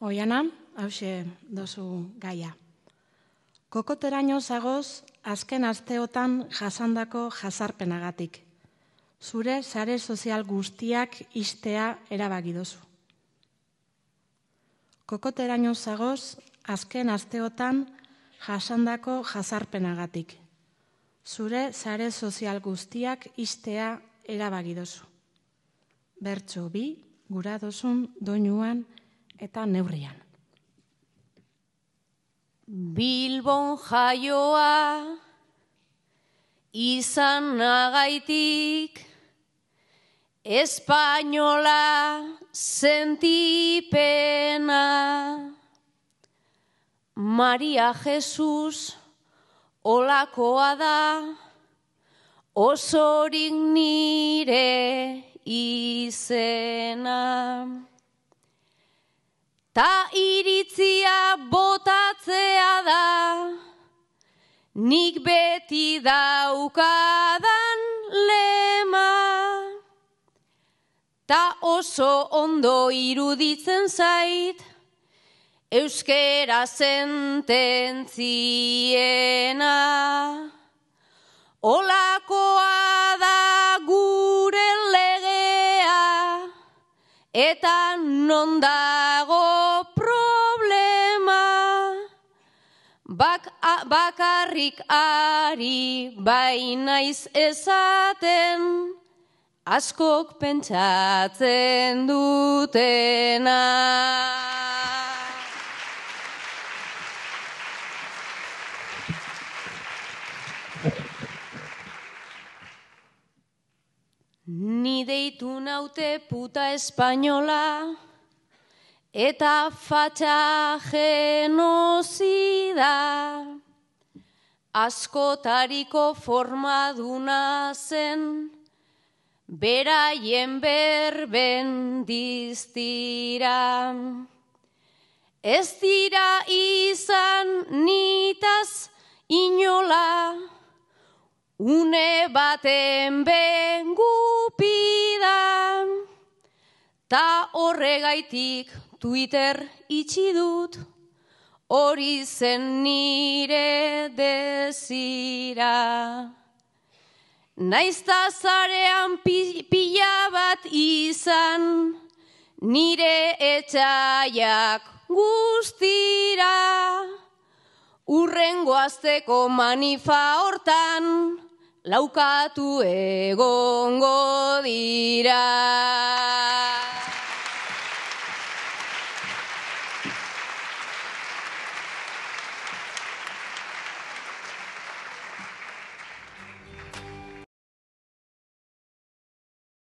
Oiana, hauxe dozu gaia. Kokoteraino zagoz, azken asteotan jasandako jazarpenagatik. Zure sare sozial guztiak ixtea erabaki dozu. Kokoteraino zagoz, azken asteotan jasandako jazarpenagatik. Zure sare sozial guztiak ixtea erabaki dozu. Bertso bi, gura dozun doinuan eta neurrian. Bilbon jaioa izan nagaitik, espainola sentipena. Maria Jesus olakoa da, osorik nire izena. Ta iritzia botatzea da, nik beti daukadan lema. Ta oso ondo iruditzen zait, euskera sententziena. Olakoa da gure legea, eta non dago problema. Bakarrik ari bainaiz esaten, askok pentsatzen dutena. Ni deitu naute puta espainola, eta fatxa genozida. Askotariko formaduna zen, beraien berben diztira. Ez dira izan nitaz inola, une baten bengupida. Ta horregaitik Twitter itxi dut, hori zen nire desira. Naizta zarean pila bat izan, nire etxaiak guztira. Urrengo asteko manifa hortan, laukatu egongo dira.